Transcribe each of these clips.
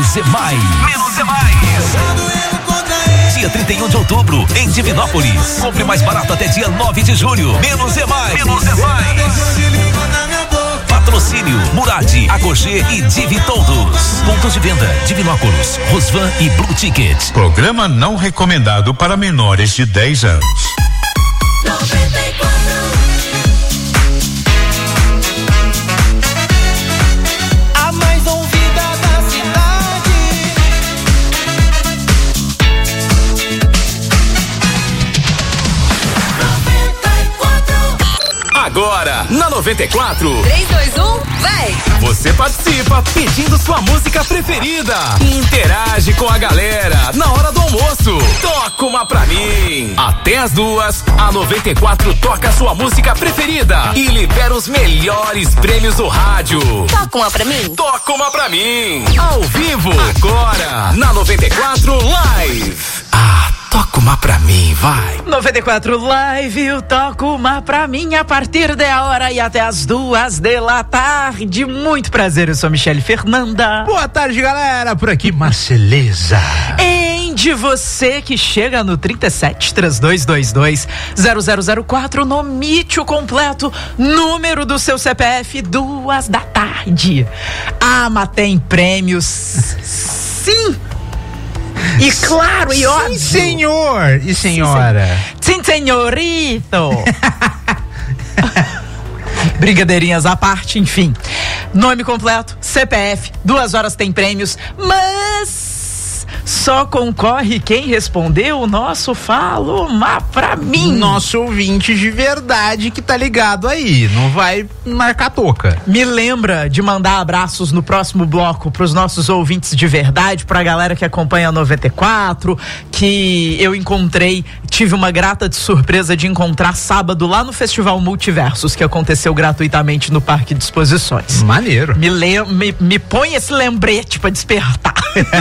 Menos é mais. Menos é mais. Dia 31 de outubro, em Divinópolis. Compre mais barato até dia 9 de julho. Menos é mais. Menos é mais. Patrocínio Murad, Agogê e Divi Todos. Pontos de venda: Divinópolis, Rosvan e Blue Ticket. Programa não recomendado para menores de 10 anos. 94. A mais ouvida da cidade. Agora, na 94. 3, 2, 1, vai! Você participa pedindo sua música preferida. Interage com a galera na hora do almoço. Toca uma pra mim. Até as 2, a 94 toca sua música preferida e libera os melhores prêmios do rádio. Toca uma pra mim. Toca uma pra mim. Ao vivo, agora, na 94 Live. Toca uma pra mim, vai. 94 Live, eu toco uma pra mim a partir da hora e até as 2 da tarde. Muito prazer, eu sou Michele Fernanda. Boa tarde, galera. Por aqui, Marceleza. De você que chega no 37-3222-0004, nomite o completo número do seu CPF, 2 da tarde. Mas tem prêmios, sim. E claro, e óbvio. Sim, senhor e senhora. Sim, senhorito. Brincadeirinhas à parte, enfim. Nome completo, CPF, 2 horas tem prêmios, mas só concorre quem respondeu o nosso Fala Uma Pra Mim. Nosso ouvinte de verdade que tá ligado aí, não vai marcar toca. Me lembra de mandar abraços no próximo bloco pros nossos ouvintes de verdade, pra galera que acompanha a 94, que eu encontrei, tive uma grata surpresa de encontrar sábado lá no Festival Multiversos, que aconteceu gratuitamente no Parque de Exposições. Maneiro. Me põe esse lembrete pra despertar.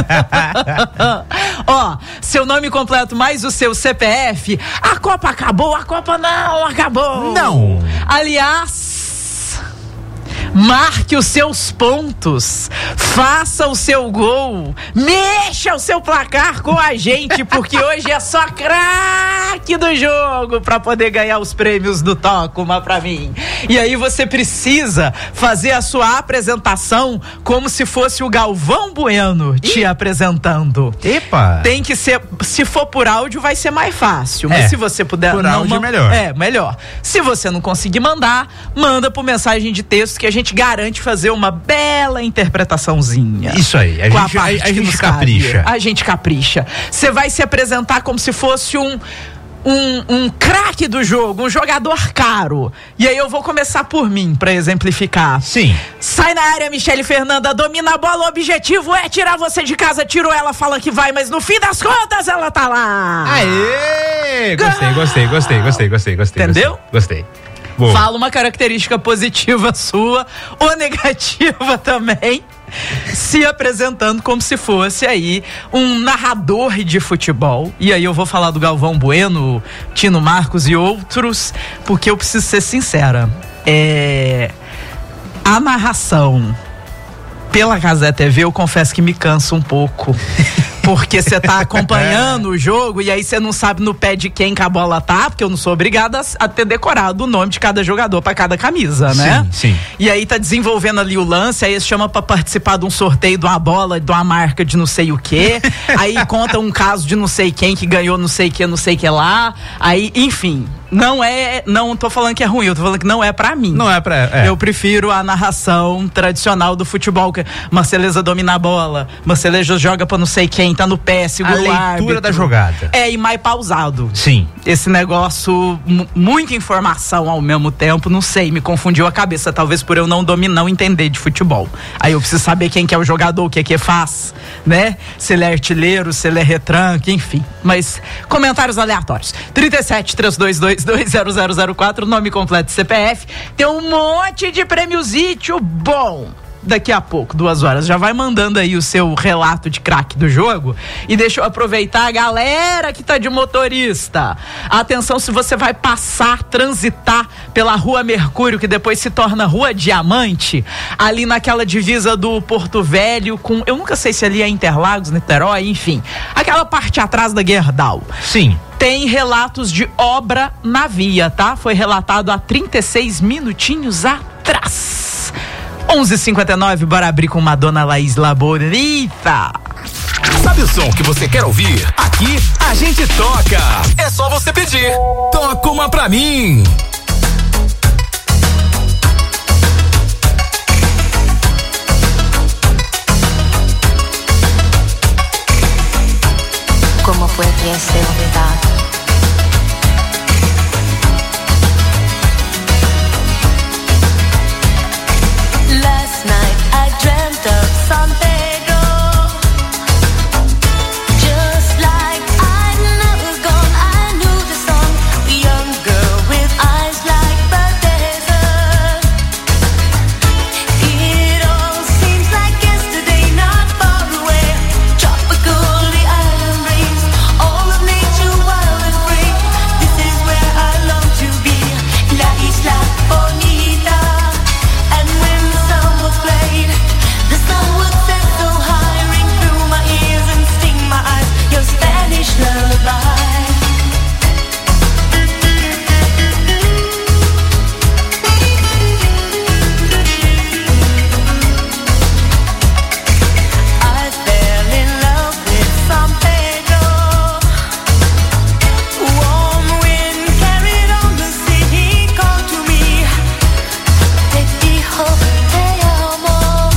Seu nome completo mais o seu CPF. A Copa acabou, a Copa não acabou. Não. Aliás, marque os seus pontos, faça o seu gol, mexa o seu placar com a gente, porque hoje é só craque do jogo pra poder ganhar os prêmios do Toca Uma Pra Mim. E aí você precisa fazer a sua apresentação como se fosse o Galvão Bueno te apresentando. Epa! Tem que ser, se for por áudio vai ser mais fácil, mas se você puder... Por áudio é melhor. É, melhor. Se você não conseguir mandar, manda por mensagem de texto que a gente garante fazer uma bela interpretaçãozinha. Isso aí, a gente capricha. A gente capricha. Você vai se apresentar como se fosse um craque do jogo, um jogador caro. E aí eu vou começar por mim, pra exemplificar. Sim. Sai na área, Michele Fernanda, domina a bola, o objetivo é tirar você de casa, tirou ela, fala que vai, mas no fim das contas ela tá lá. Aê! Gostei. Entendeu? Gostei. Boa. Fala uma característica positiva sua ou negativa também, se apresentando como se fosse aí um narrador de futebol. E aí eu vou falar do Galvão Bueno, Tino Marcos e outros, porque eu preciso ser sincera. A narração pela Cazé TV, eu confesso que me cansa um pouco. Porque você tá acompanhando o jogo e aí você não sabe no pé de quem que a bola tá, porque eu não sou obrigada a ter decorado o nome de cada jogador pra cada camisa, né? Sim. E aí tá desenvolvendo ali o lance, aí eles chamam pra participar de um sorteio de uma bola, de uma marca de não sei o quê. Aí conta um caso de não sei quem que ganhou não sei que lá. Aí, enfim, não tô falando que é ruim, eu tô falando que não é pra mim. Não é pra... Eu prefiro a narração tradicional do futebol, que Marceleza domina a bola, Marceleza joga pra não sei quem, tá no pé, segura o árbitro. A leitura da jogada. E mais pausado. Sim. Esse negócio, muita informação ao mesmo tempo, não sei, me confundiu a cabeça, talvez por eu não entender de futebol. Aí eu preciso saber quem que é o jogador, o que é que faz, né? Se ele é artilheiro, se ele é retranque, enfim. Mas, comentários aleatórios. 37-322-0004, nome completo CPF, tem um monte de prêmiozito bom. daqui a pouco, 2 horas. Já vai mandando aí o seu relato de craque do jogo. E deixa eu aproveitar a galera que tá de motorista. Atenção, se você vai transitar pela Rua Mercúrio, que depois se torna Rua Diamante, ali naquela divisa do Porto Velho com, eu nunca sei se ali é Interlagos, Niterói, enfim, aquela parte atrás da Gerdau. Sim. Tem relatos de obra na via, tá? Foi relatado há 36 minutinhos atrás. 11h59, bora abrir com Madonna Laís Laborita. Sabe o som que você quer ouvir? Aqui a gente toca. É só você pedir. Toca uma pra mim. Como podría ser verdad? Last night I dreamt of San Pedro, just like I'd never gone. I knew the song, a young girl with eyes like the desert. It all seems like yesterday, not far away. Tropical, the island breeze, all of nature wild and free. This is where I long to be, La Isla Bonita. And when the sun was played, the sun would set so high, ring through my ears and sting my eyes, your Spanish lullaby. I fell in love with San Pedro. Warm wind carried on the sea, he called to me. Te dijo te amo.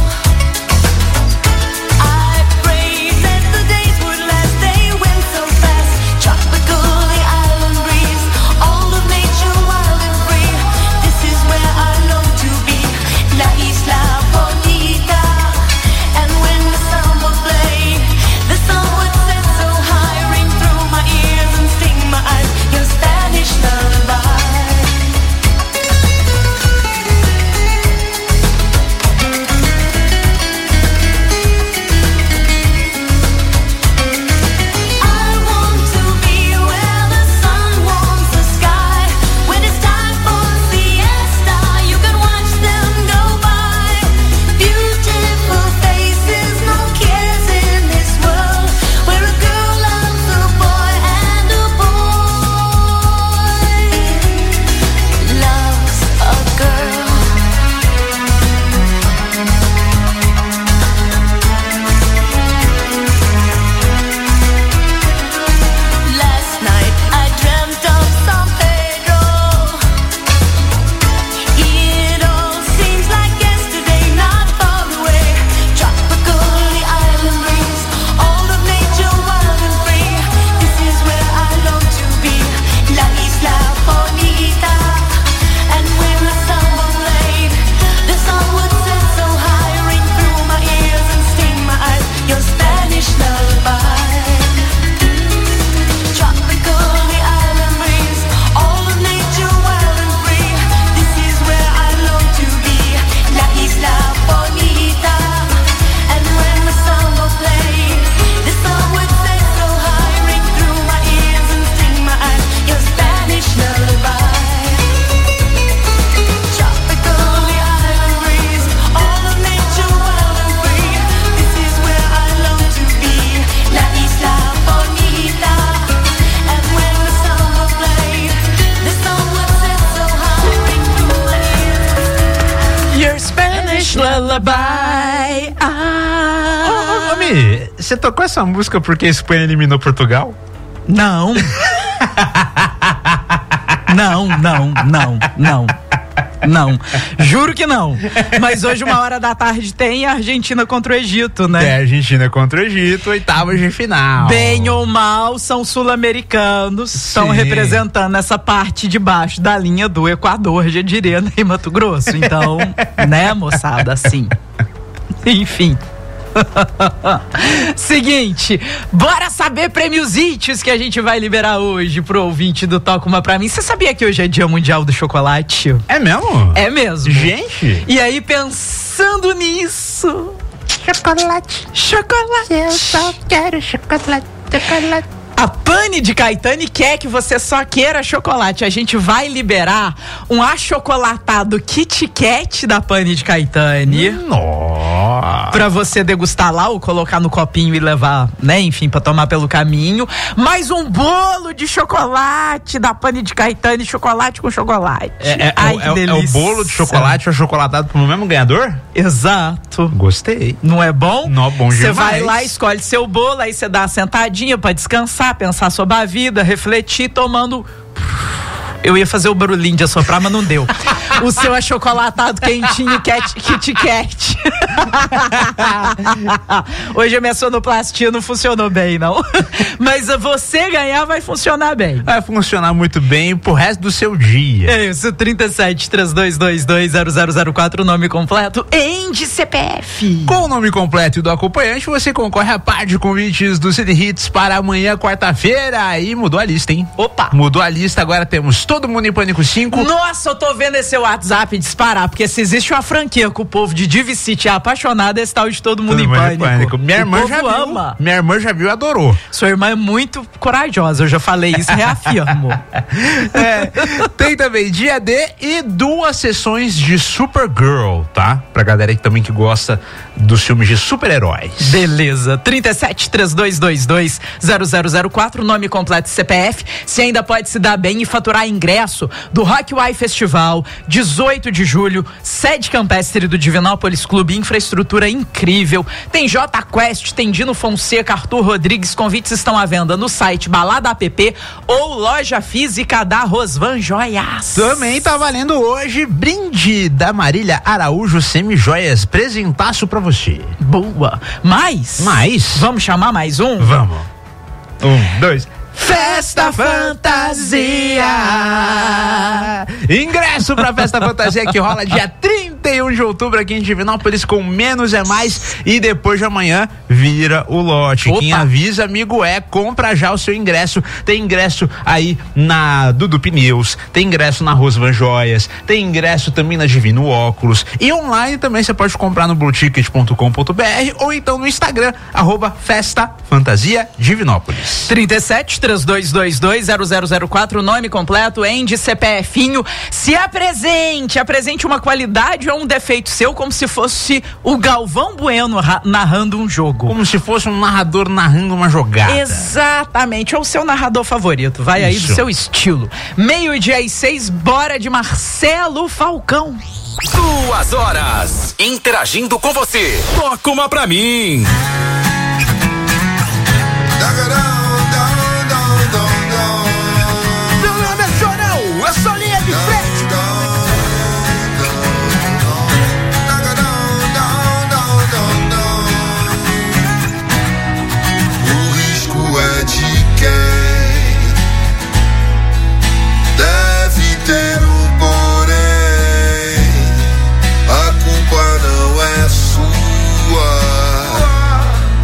I prayed that the days would last, they went so fast. Tropical, the island breeze, all of nature wild and free. This is where I long to be, La Isla Bonita. And when the summer played, the sun would set so high, ring through my ears and sting my eyes, your Spanish lullaby. I want to be where the sun warms the sky. When it's time for siesta, you can watch them go by. Beautiful faces, no cares in this world, where a girl loves a boy and a boy loves a girl. Last night I dreamt of San Pedro. It all seems like yesterday, not far away. Tropical, the island breeze, all of nature wild and free. This is where I long to be, La Isla Bonita. And when the summer played, the sun would set so high, ring through my ears and sting my eyes, your Spanish lullaby. Tropical, the island breeze, all of nature wild and free. This is where I long to be, La Isla Bonita. And when the summer played, the sun would set so high, ring through my ears and sting my eyes, your Spanish lullaby. Tropical, the island breeze, all of nature wild and free. This is where I long to be, La Isla Bonita. And when the summer played, the sun would set so high, ring through my ears. Your Spanish Lullaby. Ô, Mi, você tocou essa música porque a Espanha eliminou Portugal? Não. Não. Juro que não. Mas hoje, 1h tem a Argentina contra o Egito, né? É, Argentina contra o Egito, 8ª de final. Bem ou mal, são sul-americanos, estão representando essa parte de baixo da linha do Equador, já diria, em Mato Grosso. Então, né, moçada, assim. Enfim. Seguinte, bora saber prêmios ítios que a gente vai liberar hoje pro ouvinte do Toca Uma Pra Mim. Você sabia que hoje é Dia Mundial do Chocolate? É mesmo? É mesmo. Gente! E aí, pensando Pensando nisso. Chocolate. Eu só quero chocolate. A Pane de Caetane quer que você só queira chocolate. A gente vai liberar um achocolatado Kit Kat da Pane de Caetane. Nossa. Pra você degustar lá ou colocar no copinho e levar, né? Enfim, pra tomar pelo caminho. Mais um bolo de chocolate da Pane de Caetane, chocolate com chocolate. Ai, que É o delícia. bolo de chocolate achocolatado pro mesmo ganhador? Exato. Gostei. Não é bom? Não, bom Você demais. vai lá, escolhe seu bolo, aí você dá uma sentadinha pra descansar, pensar sobre a vida, refletir, tomando... Eu ia fazer o barulhinho de assoprar, mas não deu. O seu achocolatado quentinho Kit Kat. Hoje a minha sonoplastia não funcionou bem, não. Mas você ganhar vai funcionar bem. Vai funcionar muito bem pro resto do seu dia. É isso, 37-3222-0004, o nome completo, End CPF. Com o nome completo e do acompanhante, você concorre a par de convites do City Hits para amanhã, quarta-feira. Aí mudou a lista, hein? Opa! Mudou a lista, agora temos Todo Mundo em Pânico 5. Nossa, eu tô vendo esse WhatsApp disparar, porque se existe uma franquia que o povo de Divi City é apaixonado, esse tal de Todo Mundo em Pânico. Minha O irmã povo já viu. ama. Minha irmã já viu e adorou. Sua irmã é muito corajosa, eu já falei isso e reafirmo. Tem também dia D e 2 sessões de Supergirl, tá? Pra galera que também que gosta dos filmes de super-heróis. Beleza, 37-3222-0004, nome completo CPF. Você ainda pode se dar bem e faturar ingresso do Rock Why Festival, 18 de julho, sede campestre do Divinópolis Clube, infraestrutura incrível. Tem J Quest, tem Dino Fonseca, Arthur Rodrigues, convites estão à venda no site Balada App ou loja física da Rosvan Joias. Também tá valendo hoje brinde da Marília Araújo Semi-Joias, presentaço pra você. Boa. Mais? Vamos chamar mais um? Vamos. 1, 2. Festa Fantasia! Ingresso pra Festa Fantasia que rola dia 31 de outubro aqui em Divinópolis com Menos é Mais e depois de amanhã vira o lote. Opa. Quem avisa, amigo, compra já o seu ingresso. Tem ingresso aí na Dudu Pneus, tem ingresso na Rosvan Joias, tem ingresso também na Divino Óculos e online também você pode comprar no blueticket.com.br ou então no Instagram, @Festa Fantasia Divinópolis. 37-3222-0004, nome completo, End CPFinho. Se apresente uma qualidade ou um defeito seu, como se fosse o Galvão Bueno narrando um jogo. Como se fosse um narrador narrando uma jogada. Exatamente, ou o seu narrador favorito, vai aí do Isso. seu estilo. 12:06, bora de Marcelo Falcão. 2 horas interagindo com você. Toca uma pra mim. Meu nome é Chorão, eu sou linha de frente. O risco é de quem deve ter porém. A culpa não é sua.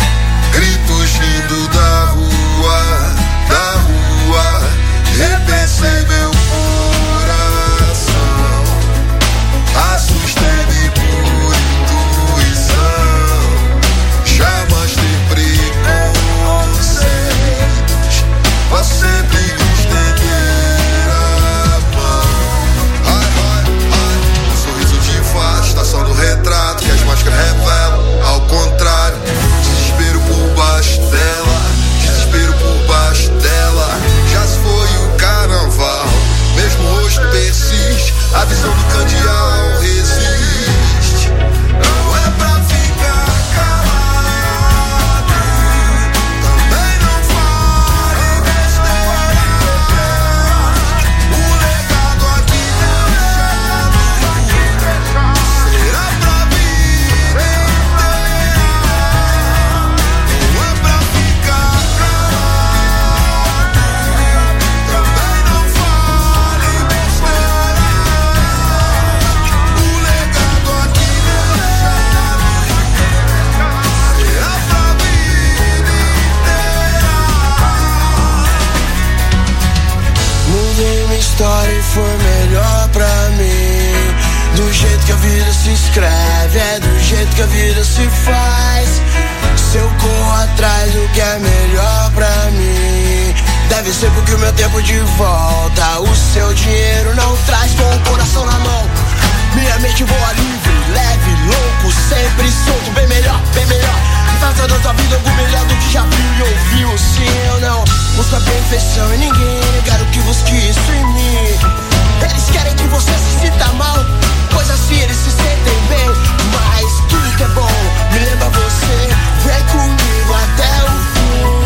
se escreve, é do jeito que a vida se faz. Se eu corro atrás do que é melhor pra mim, deve ser porque o meu tempo de volta o seu dinheiro não traz. Com o coração na mão, minha mente voa livre, leve, louco, sempre solto. Bem melhor, bem melhor. E faça da tua vida algo melhor do que já viu e ouviu. Sim ou não, busco a perfeição em ninguém. Quero que busque isso em mim. Eles querem que você se sinta mal, pois assim eles se sentem bem. Mas tudo que é bom me lembra você. Vem comigo até o fim.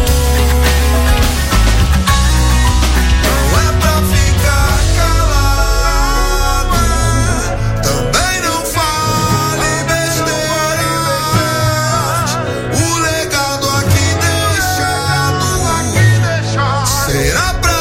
Não é pra ficar calado, também não fale besteira. O legado aqui deixado será pra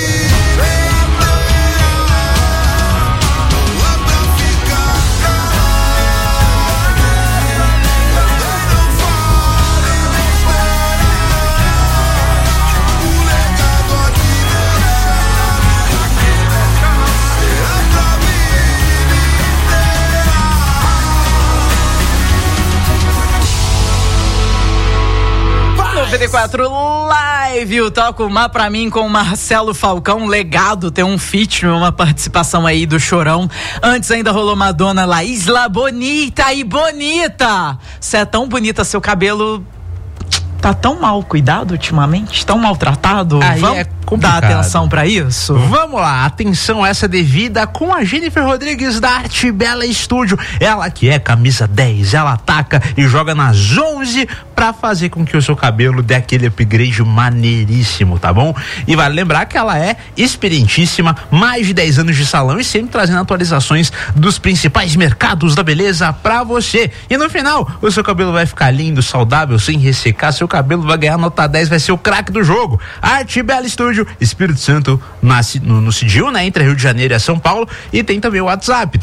Live, o Toca Uma Pra Mim com o Marcelo Falcão. Legado, tem um feat, uma participação aí do Chorão. Antes ainda rolou Madonna, La Isla Bonita e bonita. Você é tão bonita, seu cabelo tá tão mal cuidado ultimamente, tão maltratado. Aí vamos é complicado. dar atenção pra isso? Vamos lá, atenção essa devida com a Jennifer Rodrigues da Arte Bela Estúdio. Ela que é camisa 10, ela ataca e joga nas 11 pra fazer com que o seu cabelo dê aquele upgrade maneiríssimo, tá bom? E vale lembrar que ela é experientíssima, mais de 10 anos de salão e sempre trazendo atualizações dos principais mercados da beleza pra você. E no final, o seu cabelo vai ficar lindo, saudável, sem ressecar, seu cabelo vai ganhar nota 10, vai ser o craque do jogo. Arte Bela Estúdio, Espírito Santo, no Cidil, né? Entre Rio de Janeiro e São Paulo. E tem também o WhatsApp,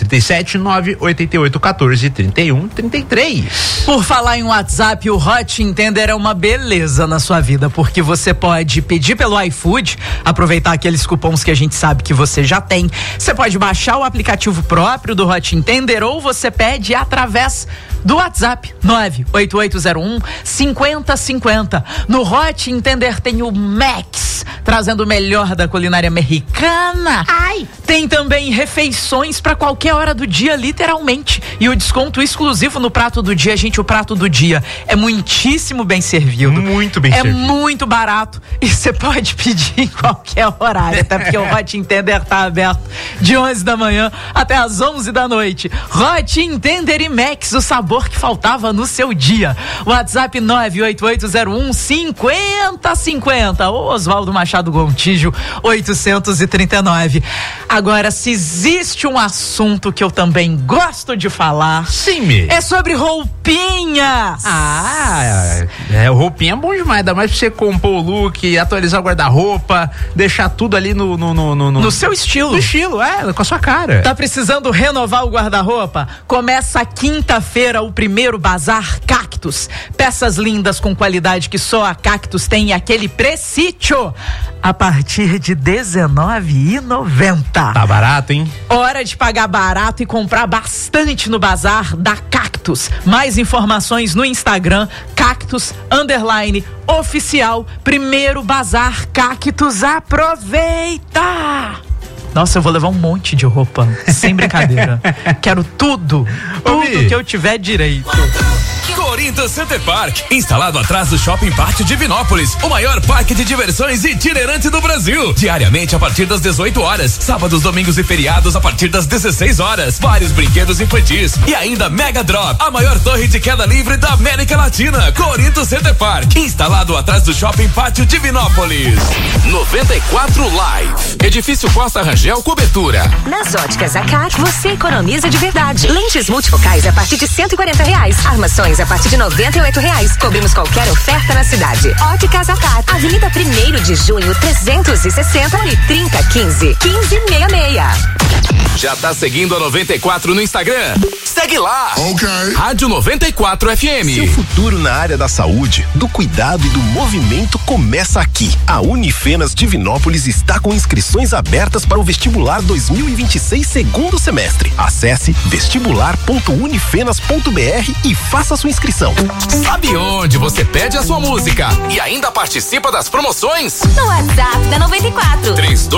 37988143133. Por falar em WhatsApp, o Hot Entender é uma beleza na sua vida, porque você pode pedir pelo iFood, aproveitar aqueles cupons que a gente sabe que você já tem. Você pode baixar o aplicativo próprio do Hot Entender ou você pede através do WhatsApp 98801-5050. No Hot Entender tem o Max, trazendo o melhor da culinária americana. Ai! Tem também refeições para qualquer hora do dia, literalmente. E o desconto exclusivo no prato do dia, gente, o prato do dia é muitíssimo bem servido. Muito bem servido. É muito barato e você pode pedir em qualquer horário, até porque o Hot Entender tá aberto de 11 da manhã até as 11 da noite. Hot Entender e Max, o sabor que faltava no seu dia. WhatsApp 98801-5050. Oswaldo Machado Gontijo 839. Agora, se existe um assunto que eu também gosto de falar, sim, é sobre roupinhas. Roupinha é bom demais, ainda mais pra você compor o look, atualizar o guarda-roupa, deixar tudo ali no seu estilo. No estilo, com a sua cara. Tá precisando renovar o guarda-roupa? Começa quinta-feira o primeiro Bazar Cactus. Peças lindas com qualidade que só a Cactus tem e aquele precício a partir de R$19,90. Tá barato, hein? Hora de pagar barato e comprar bastante no Bazar da Cactus. Mais informações no Instagram, Cactus_oficial. Primeiro Bazar Cactus. Aproveita! Nossa, eu vou levar um monte de roupa, sem brincadeira. Quero tudo que eu tiver direito. Corinthians Center Park, instalado atrás do Shopping Pátio de Vinópolis, o maior parque de diversões itinerante do Brasil. Diariamente a partir das 18 horas, sábados, domingos e feriados a partir das 16 horas. Vários brinquedos infantis e ainda Mega Drop, a maior torre de queda livre da América Latina. Corinthians Center Park, instalado atrás do Shopping Pátio de Vinópolis. 94 Live, Edifício Costa Rangel Cobertura. Nas óticas Zacar, você economiza de verdade. Lentes multifocais a partir de R$140. Armações a partir partir de R$98. Cobrimos qualquer oferta na cidade. Óticas Zacar, Avenida 1º de Junho, 360, e 3015-1566. Já tá seguindo a 94 no Instagram? Segue lá! Ok. Rádio 94 FM. Seu futuro na área da saúde, do cuidado e do movimento começa aqui. A Unifenas Divinópolis está com inscrições abertas para o vestibular 2026 segundo semestre. Acesse vestibular.unifenas.br e faça sua inscrição. Sabe onde você pede a sua música e ainda participa das promoções? No WhatsApp da 94.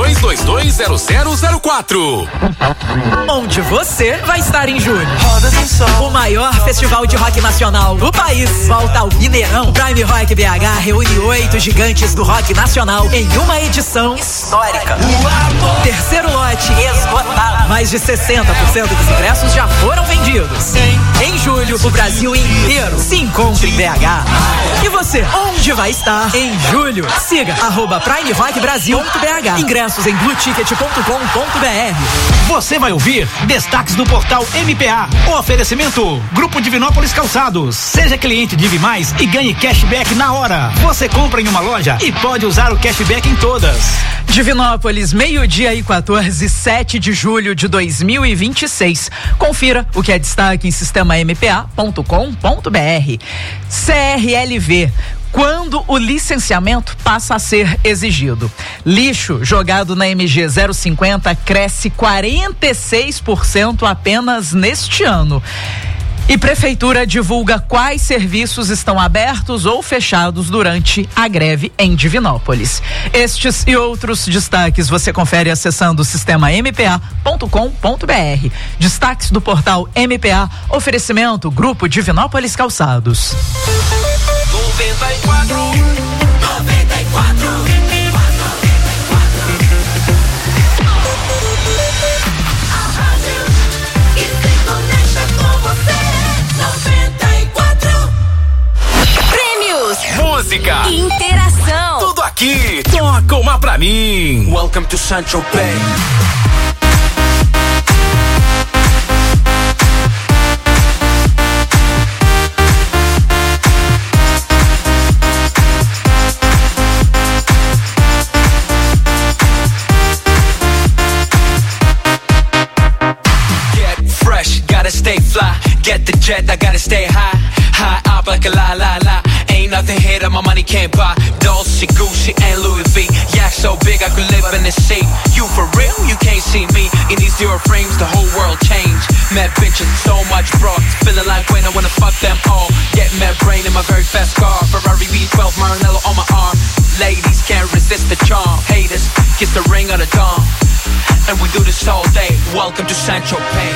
32220004. Onde você vai estar em julho? O maior festival de rock nacional do país. Volta ao Mineirão. Prime Rock BH reúne 8 gigantes do rock nacional em uma edição histórica. Terceiro lote esgotado. Mais de 60% dos ingressos já foram vendidos. Em julho, o Brasil inteiro se encontra em BH. E você, onde vai estar em julho? Siga @Prime Rock Brasil.bh. Ingressos em blueticket.com.br. Você vai ouvir destaques do portal MPA. Oferecimento Grupo Divinópolis Calçados. Seja cliente Divi Mais e ganhe cashback na hora. Você compra em uma loja e pode usar o cashback em todas. Divinópolis, 12:14, 7 de julho de 2026. Confira o que é destaque em sistemampa.com.br. CRLV. Quando o licenciamento passa a ser exigido. Lixo jogado na MG 050 cresce 46% apenas neste ano. E Prefeitura divulga quais serviços estão abertos ou fechados durante a greve em Divinópolis. Estes e outros destaques você confere acessando sistemampa.com.br. Destaques do portal MPA, oferecimento Grupo Divinópolis Calçados. 94. A rádio que se conecta com você. 94. Prêmios, Música, interação. tudo aqui. Toca uma pra mim. Welcome to Central Bay. Stay fly, get the jet, I gotta stay high. High up like a la la la. Ain't nothing here that my money can't buy. Dolce, Gucci, and Louis V. Yak so big I could live in the sea. You for real? You can't see me. In these zero frames, the whole world changed. Mad bitches, so much broad. Feeling like when I wanna fuck them all. Get mad brain in my very fast car. Ferrari V12, Maranello on my arm. Ladies can't resist the charm. Haters, kiss the ring on the dawn. And we do this all day. Welcome to Central Bay.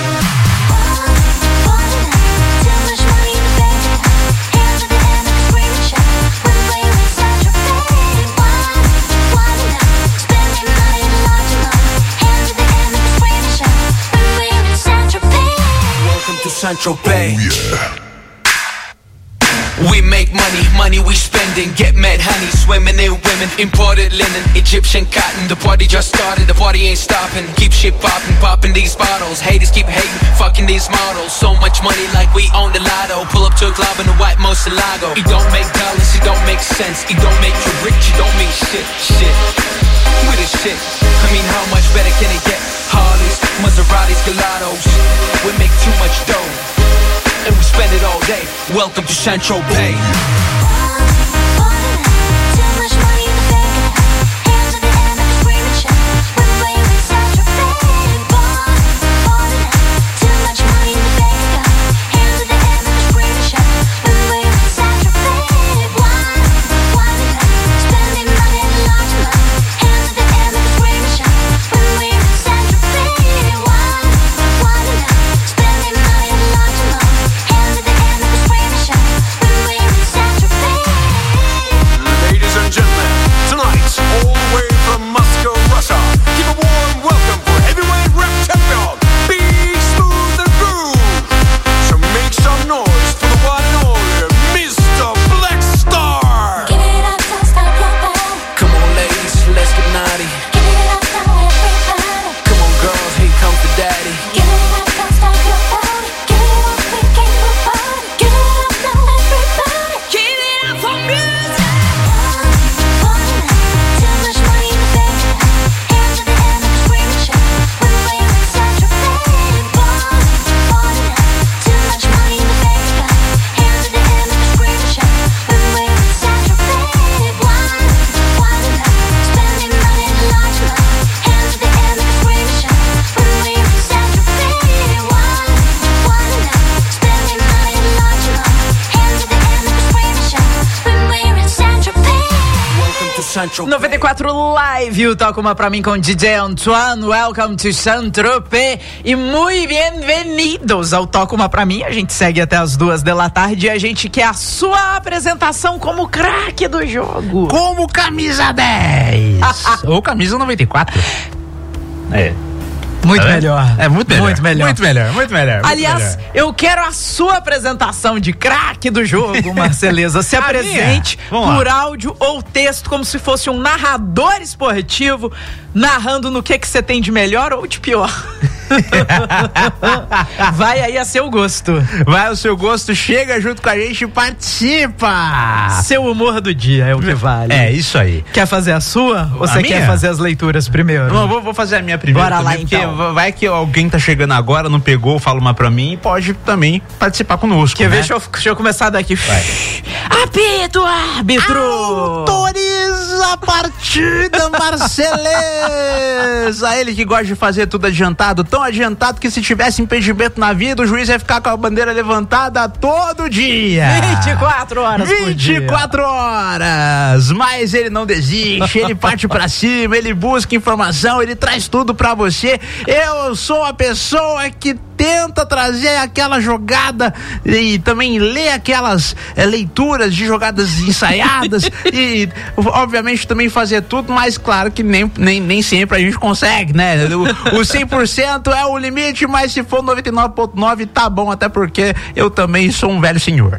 Central Bay. Oh, yeah. We make money, money we spending. Get mad honey, swimming in women. Imported linen, Egyptian cotton. The party just started, the party ain't stopping. Keep shit popping, popping these bottles. Haters keep hating, fucking these models. So much money like we own the lotto. Pull up to a club in the white Moselago. It don't make dollars, it don't make sense. It don't make you rich, it don't mean shit, shit. We the shit, I mean how much better can it get? Harleys, Maseratis, Gelatos. We make too much dough and we spend it all day. Welcome to Central Bay. Central Central 94 Live, o Toca Uma Pra Mim com DJ Antoine. Welcome to Saint-Tropez e muito bem-vindos ao Toca Uma Pra Mim. A gente segue até as 2h e a gente quer a sua apresentação como craque do jogo. Como camisa 10 ou camisa 94. Muito melhor. É muito melhor. Muito melhor. Muito melhor, muito melhor. Aliás, eu quero a sua apresentação de craque do jogo, Marceleza. Se apresente por áudio ou texto, como se fosse um narrador esportivo, narrando no que você tem de melhor ou de pior. Vai aí a seu gosto. Vai ao seu gosto, chega junto com a gente e participa. Seu humor do dia é o que vale. É, isso aí. Quer fazer a sua? Ou você quer fazer as leituras primeiro? Não, vou fazer a minha primeiro. Bora também, lá, então. Porque vai que alguém tá chegando agora, não pegou, fala uma pra mim e pode também participar conosco. Quer né? ver? Deixa eu começar daqui. Vai. Apito, árbitro! Autoriza a partida, Marceleza! Ele que gosta de fazer tudo adiantado, tão adiantado que se tivesse impedimento na vida, o juiz ia ficar com a bandeira levantada todo dia. 24 horas por dia. 24 horas! Mas ele não desiste, ele parte pra cima, ele busca informação, ele traz tudo pra você. Eu sou a pessoa que tenta trazer aquela jogada e também ler aquelas leituras de jogadas ensaiadas e obviamente também fazer tudo, mas claro que nem sempre a gente consegue, né? O 100% é o limite, mas se for 99,9 tá bom, até porque eu também sou um velho senhor.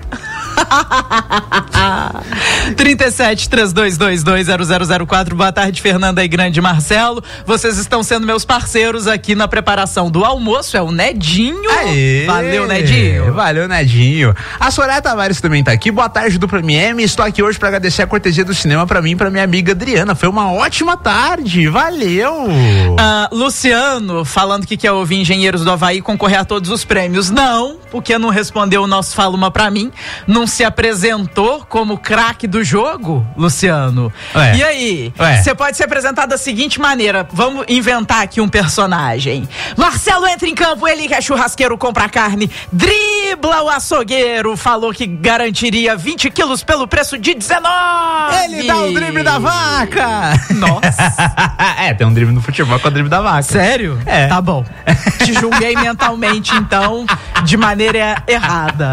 37-3222-0004. Boa tarde, Fernanda e Grande Marcelo. Vocês estão sendo meus parceiros aqui na preparação do almoço. É o Nedinho. Aê, valeu, Nedinho. Valeu, Nedinho. A Soraya Tavares também tá aqui. Boa tarde, Dupla MM. Estou aqui hoje para agradecer a cortesia do cinema pra mim e pra minha amiga Adriana. Foi uma ótima tarde. Valeu. Luciano falando que quer ouvir Engenheiros do Havaí concorrer a todos os prêmios. Não, porque não respondeu o nosso Fala Uma Pra Mim. Não se apresentou como craque do jogo, Luciano. E aí? Você pode se apresentar da seguinte maneira. Vamos inventar aqui um personagem. Marcelo entra em campo, ele que é churrasqueiro, compra carne, dribla o açougueiro, falou que garantiria 20 quilos pelo preço de 19. Ele dá o drible da vaca. Nossa. Tem um drible no futebol com o drible da vaca. Sério? Tá bom. Te julguei mentalmente, então, de maneira errada.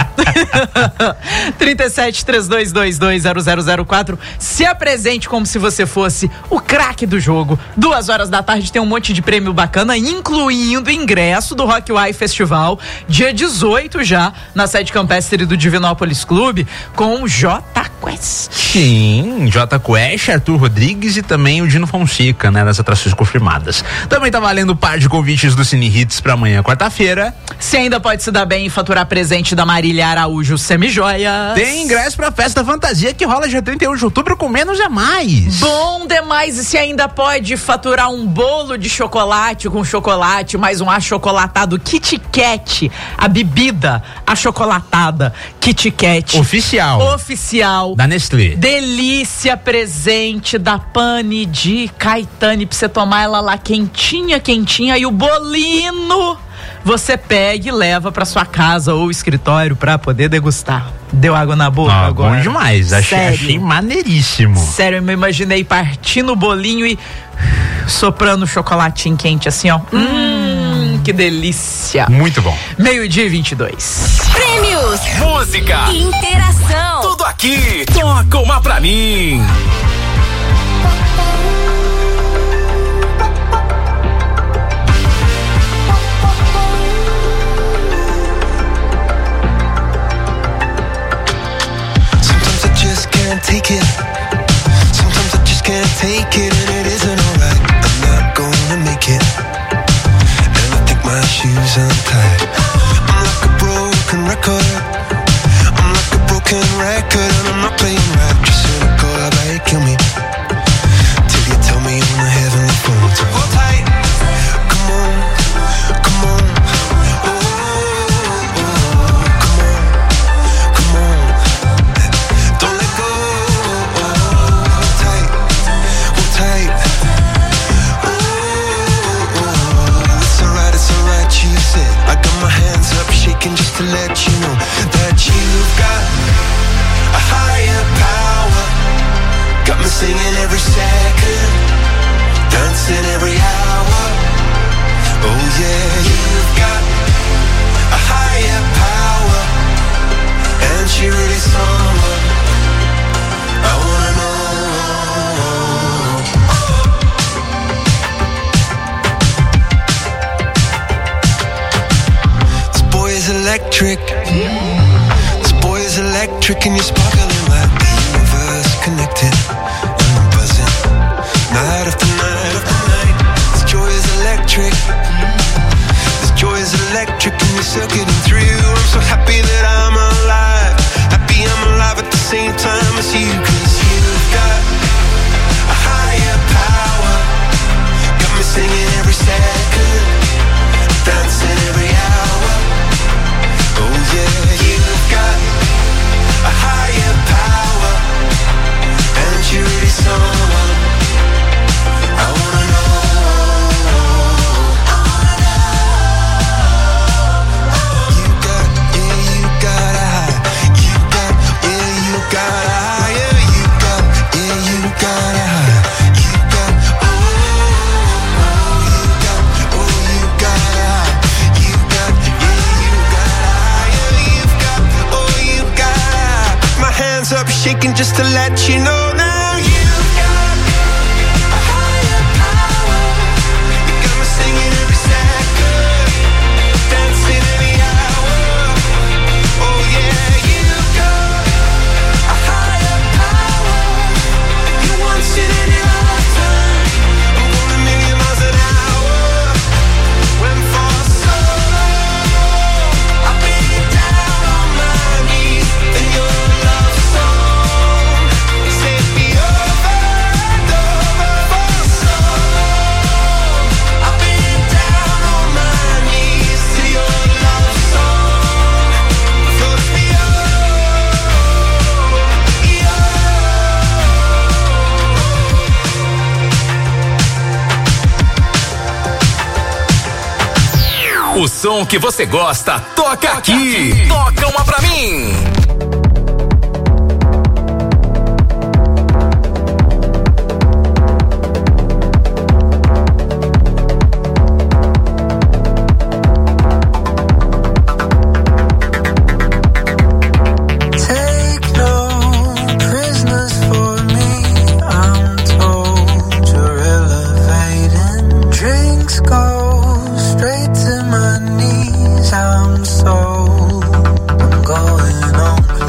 37-3222-0004. Se apresente como se você fosse o craque do jogo. 2h tem um monte de prêmio bacana, incluindo ingresso do Rock Why Festival, dia 18 já, na sede campestre do Divinópolis Clube, com J Quest. Sim, J Quest, Arthur Rodrigues e também o Dino Fonseca, né, nas atrações confirmadas. Também tá valendo par de convites do Cine Hits pra amanhã, quarta-feira. Você ainda pode se dar bem e faturar presente da Marília Araújo Semijoias. Tem ingresso pra Festa Fantasia que rola dia 31 de outubro com menos é mais. Bom demais, e você ainda pode faturar um bolo de chocolate com chocolate, mais um achocolatado Kit Kat, a bebida achocolatada Kit Kat. Oficial. Da Nestlé. Delícia, presente da Pane de Caetane, pra você tomar ela lá quentinha, e o bolino você pega e leva pra sua casa ou escritório pra poder degustar. Deu água na boca agora? Bom demais, achei maneiríssimo. Sério, eu me imaginei partindo o bolinho e soprando o chocolatinho quente assim, ó. Que delícia. Muito bom. 12:22. Prêmios, música, interação, tudo aqui. Toca Uma Pra Mim. Take it. Sometimes I just can't take it, and it isn't alright. I'm not gonna make it, and I think my shoes untied. I'm like a broken record. I'm like a broken record, and I'm not playing right. Just cynical, how about you kill me till you tell me on the heavenly phone to hold tight. Come on, come on. Just to let you know that you've got a higher power. got me singing every second, dancing every hour. Oh yeah, you've got a higher power, and she really someone I wanna know. This boy is electric. This boy is electric, and you're sparkling like the universe connected. And I'm buzzing night after night after night. This joy is electric. This joy is electric, and you're circuiting through. I'm so happy that I'm alive. Happy I'm alive at the same time as you, 'cause you've got a higher power. Got me singing every second, dancing every hour. Oh yeah, you've got a higher power, and you're really someone I wanna know. You got, yeah, you got a high. You got, yeah, you got a higher. You got, yeah, you got a high. You got, oh, you got, oh, you got a high. You got, yeah, you got a higher. You've got, oh, you got a high. Put my hands up shaking just to let you know now. You've got a higher power. You got me singing every second, dancing every hour. Oh yeah, you've got a higher power. You once in any lifetime. I'm going a million miles an hour. Went for so long, I've been down on my knees in your love song. Set me over and over for so long. I've been down on my knees to your love song. Floats me O som que você gosta, toca aqui. Toca uma pra mim. Take no prisoners for me. I'm told you're elevating. Drinks go straight to my knees. I'm going on.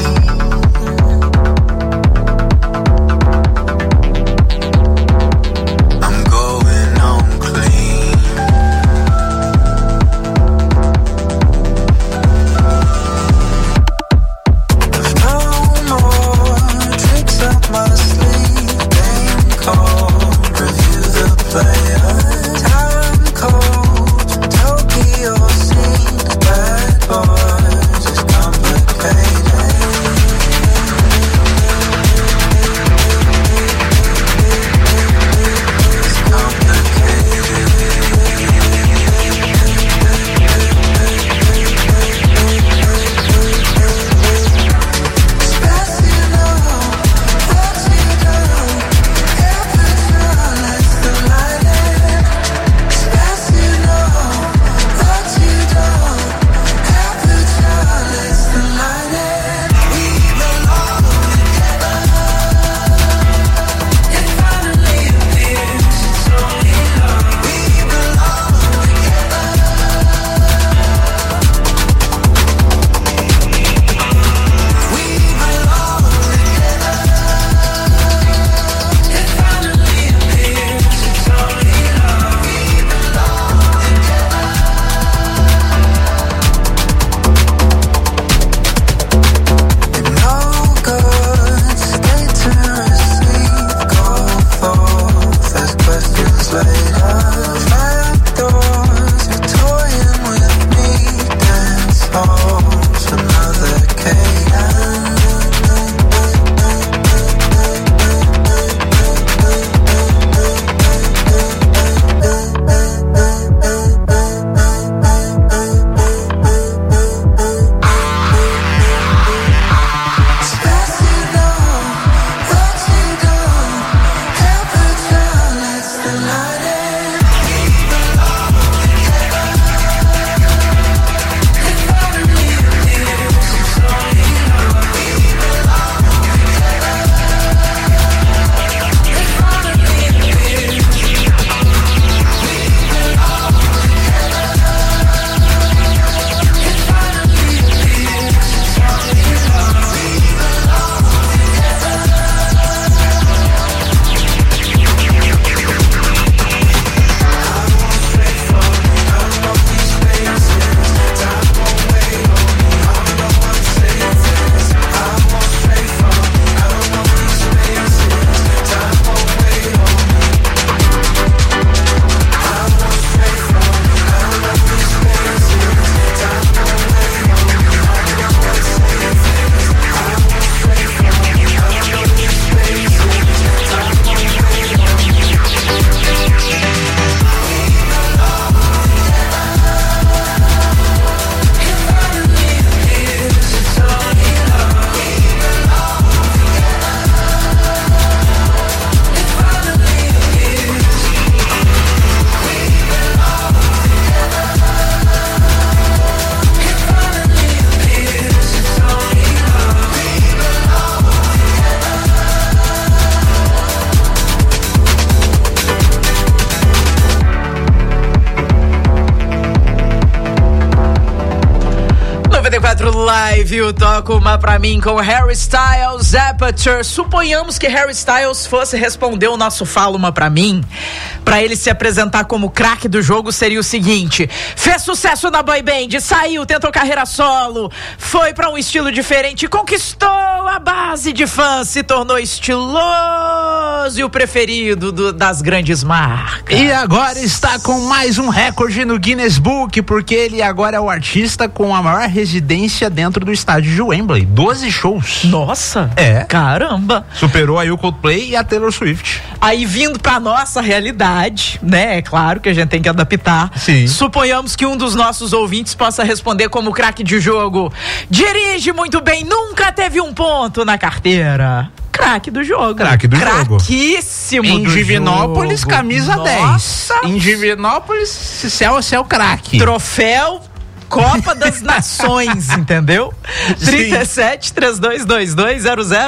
94 Live, eu toco uma pra mim com Harry Styles, Aperture. Suponhamos que Harry Styles fosse responder o nosso Fala Uma Pra Mim. Pra ele se apresentar como craque do jogo seria o seguinte: fez sucesso na boy band, saiu, tentou carreira solo, foi pra um estilo diferente, conquistou a base de fãs, se tornou estiloso e o preferido das grandes marcas. E agora está com mais um recorde no Guinness Book, porque ele agora é o artista com a maior residência dentro do estádio de Wembley. 12 shows. Nossa! É. Caramba! Superou aí o Coldplay e a Taylor Swift. Aí vindo pra nossa realidade, né? É claro que a gente tem que adaptar. Sim. Suponhamos que um dos nossos ouvintes possa responder como craque de jogo: dirige muito bem, nunca teve um ponto na carteira. Craque do jogo. Craque do jogo. Craquíssimo Em do Divinópolis, jogo. camisa Nossa. 10. Em Divinópolis, céu craque. Troféu Copa das Nações, entendeu? Sim. 37 3222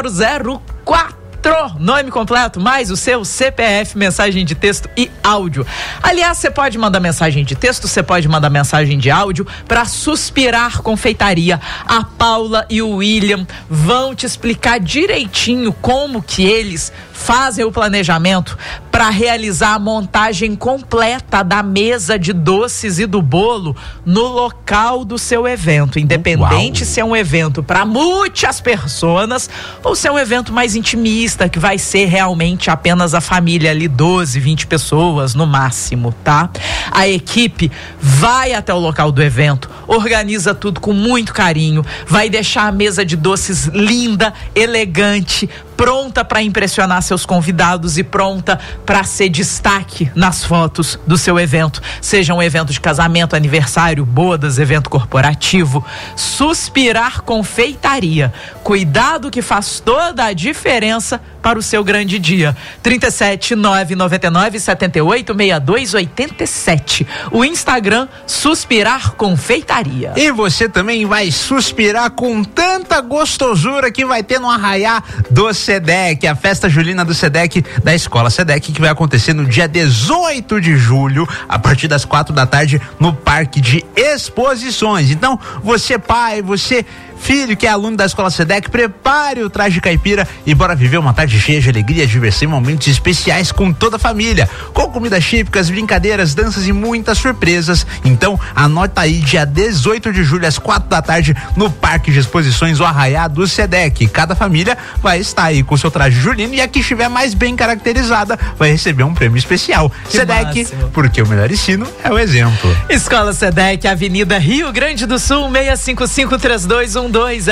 0004. Nome completo, mais o seu CPF, mensagem de texto e áudio. Aliás, você pode mandar mensagem de texto, você pode mandar mensagem de áudio para Suspirar Confeitaria. A Paula e o William vão te explicar direitinho como que eles fazem o planejamento para realizar a montagem completa da mesa de doces e do bolo no local do seu evento, independente se é um evento para muitas pessoas ou se é um evento mais intimista, que vai ser realmente apenas a família ali, 12, 20 pessoas no máximo, tá? A equipe vai até o local do evento, organiza tudo com muito carinho, vai deixar a mesa de doces linda, elegante, pronta para impressionar seus convidados e pronta para ser destaque nas fotos do seu evento, seja um evento de casamento, aniversário, bodas, evento corporativo. Suspirar Confeitaria, cuidado que faz toda a diferença para o seu grande dia. 37 999 78 62 87. O Instagram Suspirar Confeitaria. E você também vai suspirar com tanta gostosura que vai ter no Arraiá do SEDEC, a festa julina do SEDEC, da Escola SEDEC, que vai acontecer no dia 18 de julho, a partir das 4 da tarde, no Parque de Exposições. Então, você pai, você filho que é aluno da Escola SEDEC, prepare o traje caipira e bora viver uma tarde cheia de alegria, diversão e momentos especiais com toda a família, com comidas típicas, brincadeiras, danças e muitas surpresas. Então anota aí, dia 18 de julho às 4 da tarde no Parque de Exposições, o Arraiá do SEDEC. Cada família vai estar aí com seu traje julino e a que estiver mais bem caracterizada vai receber um prêmio especial. Que SEDEC, máximo. porque o melhor ensino é o exemplo. Escola SEDEC, Avenida Rio Grande do Sul, 655-3212-0630.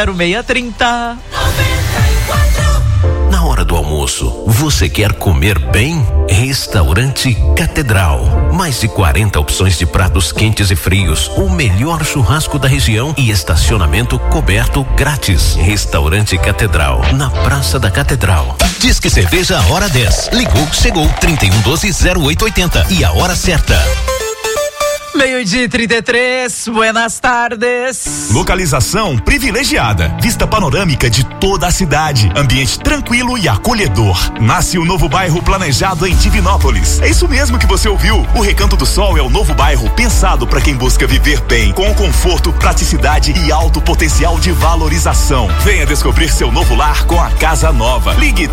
Na hora do almoço, você quer comer bem? Restaurante Catedral. Mais de 40 opções de pratos quentes e frios, o melhor churrasco da região e estacionamento coberto grátis. Restaurante Catedral, na Praça da Catedral. Diz que cerveja a hora 10. Ligou, chegou, 3112-0880. E a hora certa. 12:33, buenas tardes. Localização privilegiada, vista panorâmica de toda a cidade, ambiente tranquilo e acolhedor. Nasce o novo bairro planejado em Divinópolis. É isso mesmo que você ouviu. O Recanto do Sol é o novo bairro pensado para quem busca viver bem, com conforto, praticidade e alto potencial de valorização. Venha descobrir seu novo lar com a Casa Nova. Ligue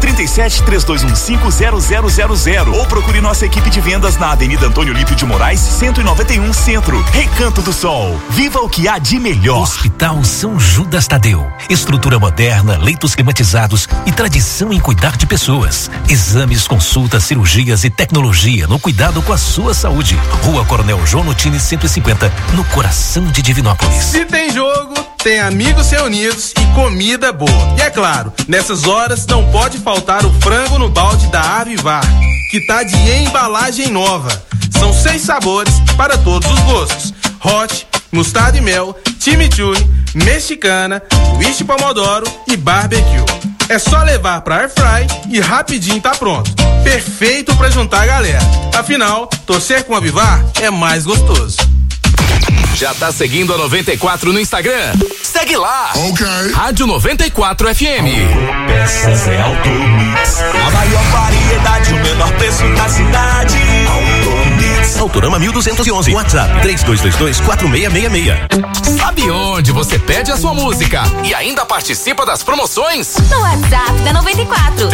37-3215-0000 ou procure nossa equipe de vendas na Avenida Antônio Lípio de Moraes, 191 Centro. Recanto do Sol. Viva o que há de melhor. Hospital São Judas Tadeu. Estrutura moderna, leitos climatizados e tradição em cuidar de pessoas. Exames, consultas, cirurgias e tecnologia no cuidado com a sua saúde. Rua Coronel João Nutini 150, no coração de Divinópolis. Se tem jogo, tem amigos reunidos e comida boa. E é claro, nessas horas não pode faltar o frango no balde da Avivar, que tá de embalagem nova. São 6 sabores para todos os gostos: hot, mostarda e mel, chimichurri, mexicana, wish pomodoro e barbecue. É só levar pra airfry e rapidinho tá pronto. Perfeito pra juntar a galera. Afinal, torcer com a Avivar é mais gostoso. Já tá seguindo a 94 no Instagram? Segue lá! Ok. Rádio 94 FM. Peças é Automix. A maior variedade, o menor preço da cidade. Automix. Autorama 1211. WhatsApp 3222-4666. Sabe onde você pede a sua música e ainda participa das promoções? No WhatsApp da 94.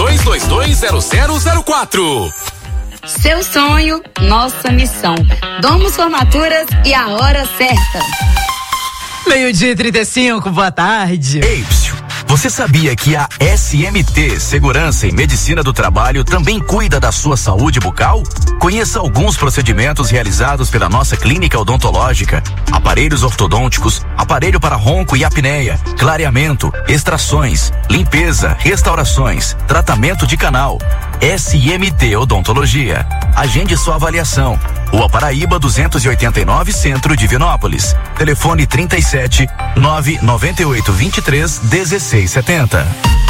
3222-0004. Seu sonho, nossa missão. Domos Formaturas e a hora certa. 12:35, boa tarde. Ei, você sabia que a SMT Segurança e Medicina do Trabalho também cuida da sua saúde bucal? Conheça alguns procedimentos realizados pela nossa clínica odontológica: aparelhos ortodônticos, aparelho para ronco e apneia, clareamento, extrações, limpeza, restaurações, tratamento de canal. SMT Odontologia. Agende sua avaliação. Rua Paraíba 289, Centro, Divinópolis. Telefone 37 998 23 1670.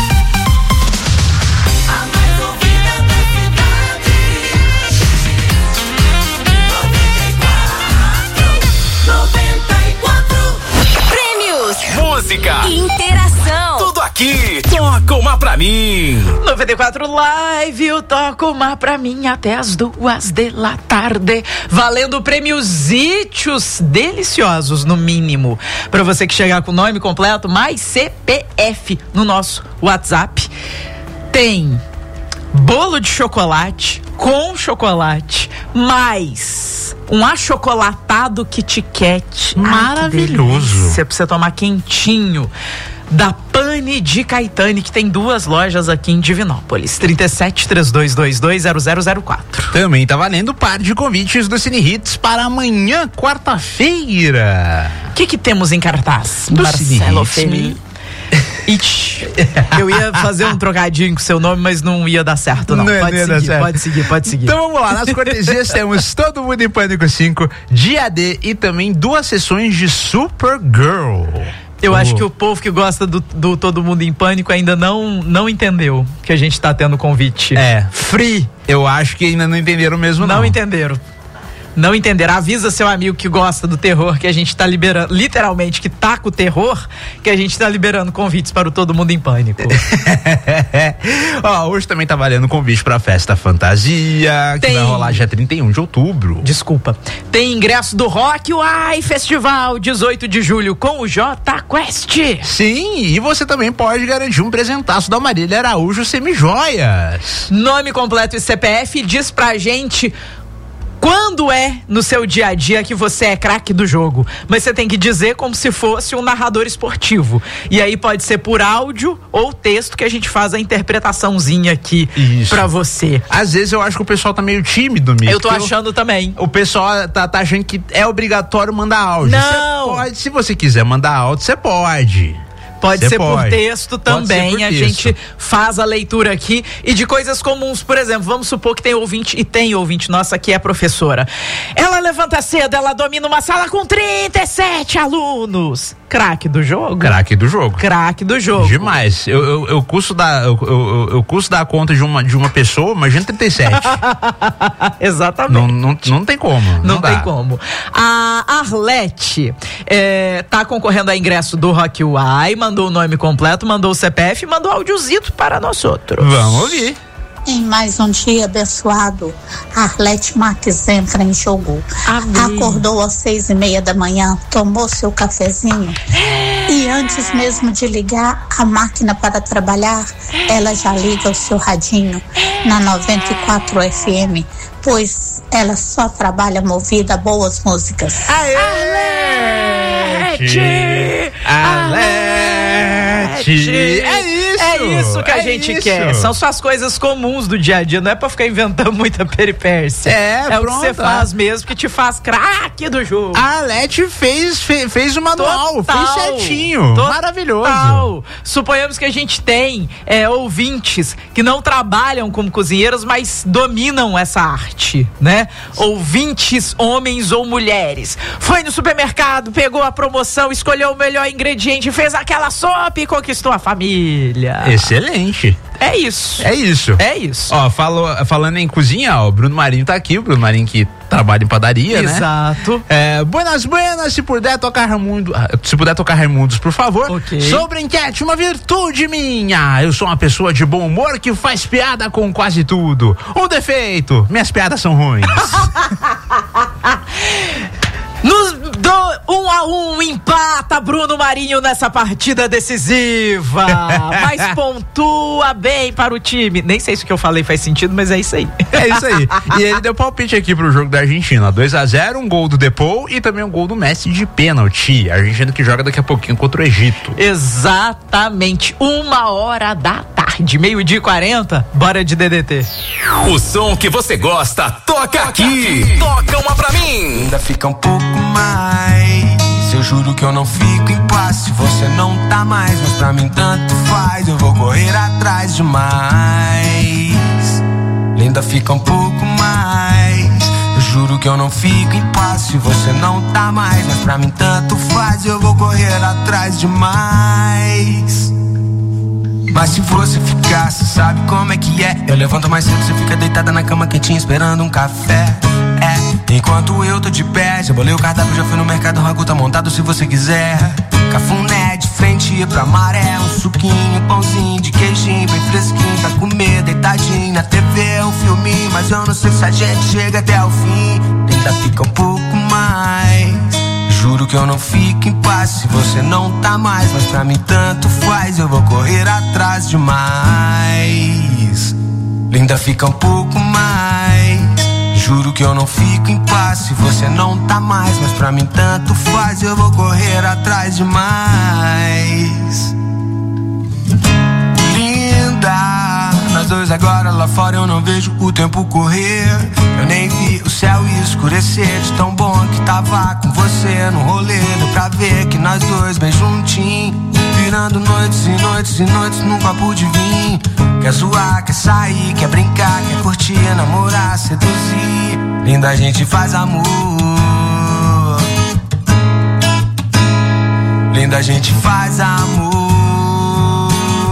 Prêmios, música, interação, tudo aqui. Toca uma pra mim. 94 Live, eu toco uma pra mim até as 2:00 valendo prêmios deliciosos, no mínimo, pra você que chegar com o nome completo mais CPF no nosso WhatsApp. Tem bolo de chocolate com chocolate, mais um achocolatado Kit Kat maravilhoso. Você precisa tomar quentinho, da Pane de Caetane, que tem 2 lojas aqui em Divinópolis. 37-3222-0004. Também tá valendo par de convites do Cine Hits para amanhã, quarta-feira. O que temos em cartaz? Do Marcelo Cine Hits. Eu ia fazer um trocadinho com seu nome, mas não ia dar certo, não. Pode seguir. Então vamos lá, nas cortesias temos Todo Mundo em Pânico 5, Dia D e também 2 sessões de Supergirl. Eu acho que o povo que gosta do Todo Mundo em Pânico ainda não entendeu que a gente tá tendo convite. Free. Eu acho que ainda não entenderam mesmo, não. Não entenderam. Avisa seu amigo que gosta do terror que a gente tá liberando, literalmente, que tá com o terror, que a gente tá liberando convites para o Todo Mundo em Pânico. Ó, hoje também tá valendo convite pra Festa Fantasia, que vai rolar dia 31 de outubro. Desculpa. Tem ingresso do Rock Uai Festival, 18 de julho, com o J Quest. Sim, e você também pode garantir um presentaço da Marília Araújo Semijoias. Nome completo e CPF, diz pra gente quando é no seu dia a dia que você é craque do jogo, mas você tem que dizer como se fosse um narrador esportivo. E aí pode ser por áudio ou texto que a gente faz a interpretaçãozinha aqui pra você. Às vezes eu acho que o pessoal tá meio tímido mesmo. Eu tô achando também. O pessoal tá achando que é obrigatório mandar áudio. Não! Você pode, se você quiser mandar áudio, você pode. Pode ser por texto também, a gente faz a leitura aqui e de coisas comuns. Por exemplo, vamos supor que tem ouvinte nossa que é professora. Ela levanta cedo, ela domina uma sala com 37 alunos. Craque do jogo? Craque do jogo. Craque do jogo. Demais. Eu custo dar conta de uma pessoa, imagina 37. Exatamente. Não tem como. Não tem como. A Arlete tá concorrendo a ingresso do Rock Uai, mandou o nome completo, mandou o CPF e mandou áudiozito para nós outros. Vamos ouvir. Em mais um dia abençoado, Arlete Marques entra em jogo. Amém. Acordou às 6:30 da manhã, tomou seu cafezinho e antes mesmo de ligar a máquina para trabalhar, ela já liga o seu radinho na 94 FM, pois ela só trabalha movida a boas músicas. Arlete! É isso que a gente quer. São só as coisas comuns do dia a dia. Não é pra ficar inventando muita peripécia. É o que você faz mesmo que te faz craque do jogo. A Arlete fez o manual, fez certinho. Maravilhoso. Suponhamos que a gente tem ouvintes que não trabalham como cozinheiros, mas dominam essa arte, né? Ouvintes, homens ou mulheres. Foi no supermercado, pegou a promoção, escolheu o melhor ingrediente, fez aquela sopa e conquistou a família. Excelente. É isso. É isso. É isso. Ó, falando em cozinha, ó, o Bruno Marinho tá aqui, o Bruno Marinho que trabalha em padaria, né? Exato. Buenas, se puder tocar Raimundos, por favor. Ok. Sobre enquete, uma virtude minha. Eu sou uma pessoa de bom humor que faz piada com quase tudo. Um defeito, minhas piadas são ruins. Nos 1-1 empata Bruno Marinho nessa partida decisiva, mas pontua bem para o time. Nem sei se o que eu falei faz sentido, mas é isso aí. É isso aí. E ele deu palpite aqui pro jogo da Argentina, 2-0, um gol do Depou e também um gol do Messi de pênalti. A Argentina que joga daqui a pouquinho contra o Egito. Exatamente, 1h, meio-dia e 40, bora de DDT. O som que você gosta, toca aqui. Toca uma pra mim. Ainda fica um pouco mais. Eu juro que eu não fico em paz se você não tá mais, mas pra mim tanto faz. Eu vou correr atrás demais. Ainda fica um pouco mais. Eu juro que eu não fico em paz se você não tá mais, mas pra mim tanto faz. Eu vou correr atrás demais. Mas se você ficar, cê sabe como é que é. Eu levanto mais cedo, você fica deitada na cama quentinha esperando um café. Enquanto eu tô de pé, já bolei o cardápio, já fui no mercado, o ragu tá montado se você quiser. Cafuné de frente pra maré, um suquinho, um pãozinho de queijinho bem fresquinho pra comer, deitadinho na TV, um filminho. Mas eu não sei se a gente chega até o fim. Ainda fica um pouco mais. Juro que eu não fico em paz se você não tá mais, mas pra mim tanto faz. Eu vou correr atrás demais. Linda, fica um pouco mais. Juro que eu não fico em paz se você não tá mais, mas pra mim tanto faz. Eu vou correr atrás demais. Linda, nós dois agora lá fora, eu não vejo o tempo correr. Eu nem vi o céu escurecer de tão bom que tava com você no rolê. Deu pra ver que nós dois bem juntinhos, virando noites e noites e noites num copo de vinho. Quer zoar, quer sair, quer brincar, quer curtir, namorar, seduzir. Linda, a gente faz amor. Linda, a gente faz amor.